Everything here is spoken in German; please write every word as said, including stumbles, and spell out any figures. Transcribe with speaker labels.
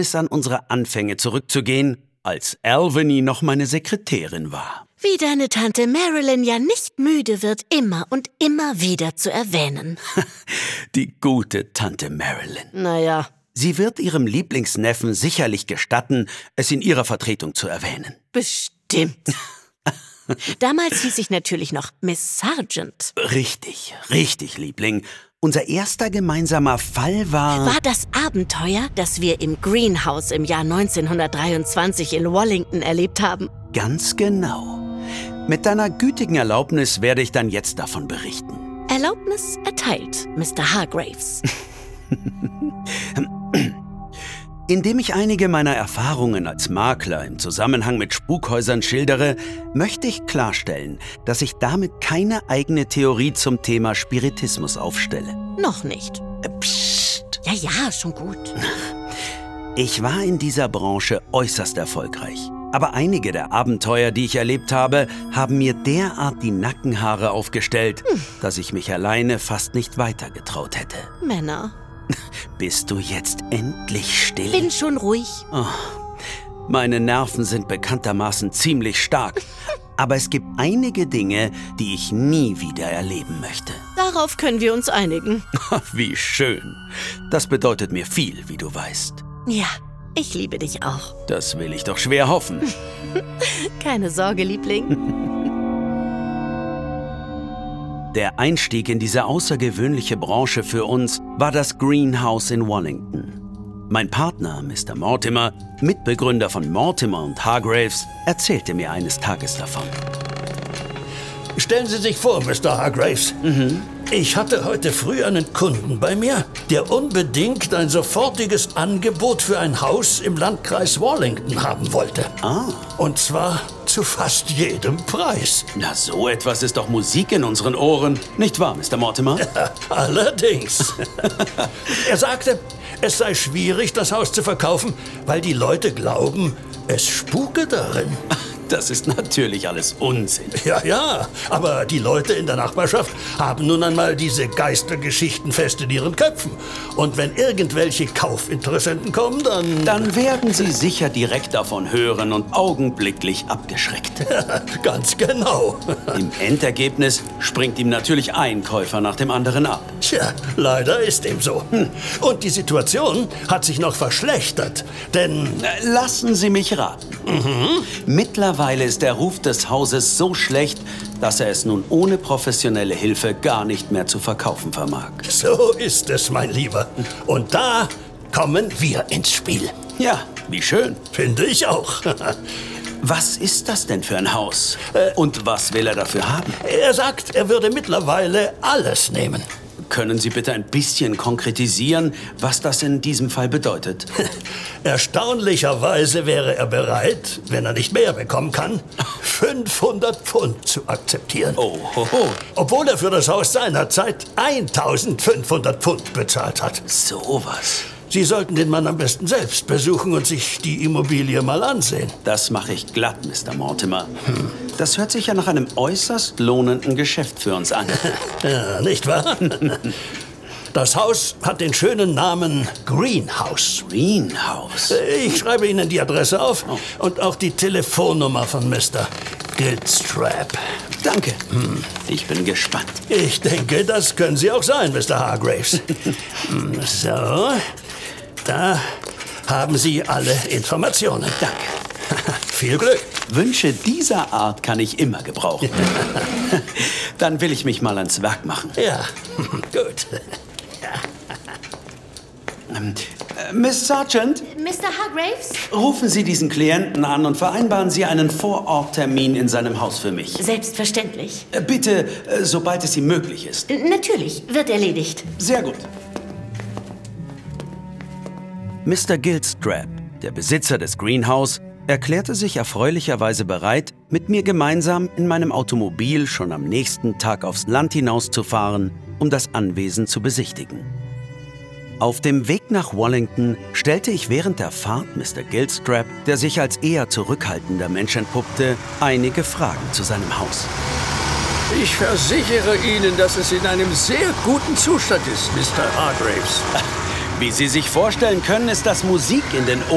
Speaker 1: bis an unsere Anfänge zurückzugehen, als Albany noch meine Sekretärin war.
Speaker 2: Wie deine Tante Marilyn ja nicht müde wird, immer und immer wieder zu erwähnen.
Speaker 1: Die gute Tante Marilyn.
Speaker 2: Naja.
Speaker 1: Sie wird ihrem Lieblingsneffen sicherlich gestatten, es in ihrer Vertretung zu erwähnen.
Speaker 2: Bestimmt. Damals hieß ich natürlich noch Miss Sargent.
Speaker 1: Richtig, richtig, Liebling. Unser erster gemeinsamer Fall war...
Speaker 2: War das Abenteuer, das wir im Greenhouse im Jahr neunzehnhundertdreiundzwanzig in Wallington erlebt haben.
Speaker 1: Ganz genau. Mit deiner gütigen Erlaubnis werde ich dann jetzt davon berichten.
Speaker 2: Erlaubnis erteilt, Mister Hargraves.
Speaker 1: Indem ich einige meiner Erfahrungen als Makler im Zusammenhang mit Spukhäusern schildere, möchte ich klarstellen, dass ich damit keine eigene Theorie zum Thema Spiritismus aufstelle.
Speaker 2: Noch nicht.
Speaker 1: Psst.
Speaker 2: Ja, ja, schon gut.
Speaker 1: Ich war in dieser Branche äußerst erfolgreich. Aber einige der Abenteuer, die ich erlebt habe, haben mir derart die Nackenhaare aufgestellt, hm. dass ich mich alleine fast nicht weitergetraut hätte.
Speaker 2: Männer.
Speaker 1: Bist du jetzt endlich still?
Speaker 2: Bin schon ruhig.
Speaker 1: Oh, meine Nerven sind bekanntermaßen ziemlich stark. Aber es gibt einige Dinge, die ich nie wieder erleben möchte.
Speaker 2: Darauf können wir uns einigen.
Speaker 1: Wie schön. Das bedeutet mir viel, wie du weißt.
Speaker 2: Ja, ich liebe dich auch.
Speaker 1: Das will ich doch schwer hoffen.
Speaker 2: Keine Sorge, Liebling.
Speaker 1: Der Einstieg in diese außergewöhnliche Branche für uns war das Greenhouse in Wallington. Mein Partner, Mister Mortimer, Mitbegründer von Mortimer und Hargraves, erzählte mir eines Tages davon.
Speaker 3: Stellen Sie sich vor, Mister Hargraves. Mhm. Ich hatte heute früh einen Kunden bei mir, der unbedingt ein sofortiges Angebot für ein Haus im Landkreis Wallington haben wollte.
Speaker 1: Ah.
Speaker 3: Und zwar zu fast jedem Preis.
Speaker 1: Na, so etwas ist doch Musik in unseren Ohren. Nicht wahr, Mister Mortimer?
Speaker 3: Ja, allerdings. Er sagte, es sei schwierig, das Haus zu verkaufen, weil die Leute glauben, es spuke darin.
Speaker 1: Das ist natürlich alles Unsinn.
Speaker 3: Ja, ja, aber die Leute in der Nachbarschaft haben nun einmal diese Geistergeschichten fest in ihren Köpfen. Und wenn irgendwelche Kaufinteressenten kommen, dann...
Speaker 1: Dann werden sie sicher direkt davon hören und augenblicklich abgeschreckt.
Speaker 3: Ja, ganz genau.
Speaker 1: Im Endergebnis springt ihm natürlich ein Käufer nach dem anderen ab.
Speaker 3: Tja, leider ist dem so. Hm. Und die Situation hat sich noch verschlechtert, denn...
Speaker 1: Lassen Sie mich raten.
Speaker 3: Mhm.
Speaker 1: Mittlerweile ist der Ruf des Hauses so schlecht, dass er es nun ohne professionelle Hilfe gar nicht mehr zu verkaufen vermag.
Speaker 3: So ist es, mein Lieber. Und da kommen wir ins Spiel.
Speaker 1: Ja, wie schön.
Speaker 3: Finde ich auch.
Speaker 1: Was ist das denn für ein Haus? Äh, Und was will er dafür haben?
Speaker 3: Er sagt, er würde mittlerweile alles nehmen.
Speaker 1: Können Sie bitte ein bisschen konkretisieren, was das in diesem Fall bedeutet?
Speaker 3: Erstaunlicherweise wäre er bereit, wenn er nicht mehr bekommen kann, fünfhundert Pfund zu akzeptieren.
Speaker 1: Oh, ho, ho.
Speaker 3: Obwohl er für das Haus seinerzeit eintausendfünfhundert Pfund bezahlt hat.
Speaker 1: So was.
Speaker 3: Sie sollten den Mann am besten selbst besuchen und sich die Immobilie mal ansehen.
Speaker 1: Das mache ich glatt, Mister Mortimer. Hm. Das hört sich ja nach einem äußerst lohnenden Geschäft für uns an.
Speaker 3: Ja, nicht wahr? Das Haus hat den schönen Namen Greenhouse.
Speaker 1: Greenhouse?
Speaker 3: Ich schreibe Ihnen die Adresse auf
Speaker 1: oh.
Speaker 3: und auch die Telefonnummer von Mister Gilstrap.
Speaker 1: Danke. Hm. Ich bin gespannt.
Speaker 3: Ich denke, das können Sie auch sein, Mister Hargraves. So, da haben Sie alle Informationen.
Speaker 1: Danke.
Speaker 3: Viel Glück.
Speaker 1: Wünsche dieser Art kann ich immer gebrauchen. Dann will ich mich mal ans Werk machen.
Speaker 3: Ja, gut.
Speaker 1: Ähm, äh, Miss Sargent?
Speaker 2: Mister Hargraves?
Speaker 1: Rufen Sie diesen Klienten an und vereinbaren Sie einen Vororttermin in seinem Haus für mich.
Speaker 2: Selbstverständlich.
Speaker 1: Äh, bitte, äh, sobald es ihm möglich ist.
Speaker 2: Natürlich, wird erledigt.
Speaker 1: Sehr gut. Mister Gilstrap, der Besitzer des Greenhouse, erklärte sich erfreulicherweise bereit, mit mir gemeinsam in meinem Automobil schon am nächsten Tag aufs Land hinauszufahren, um das Anwesen zu besichtigen. Auf dem Weg nach Wallington stellte ich während der Fahrt Mister Gilstrap, der sich als eher zurückhaltender Mensch entpuppte, einige Fragen zu seinem Haus.
Speaker 4: Ich versichere Ihnen, dass es in einem sehr guten Zustand ist, Mister Hargraves.
Speaker 1: Wie Sie sich vorstellen können, ist das Musik in den Ohren.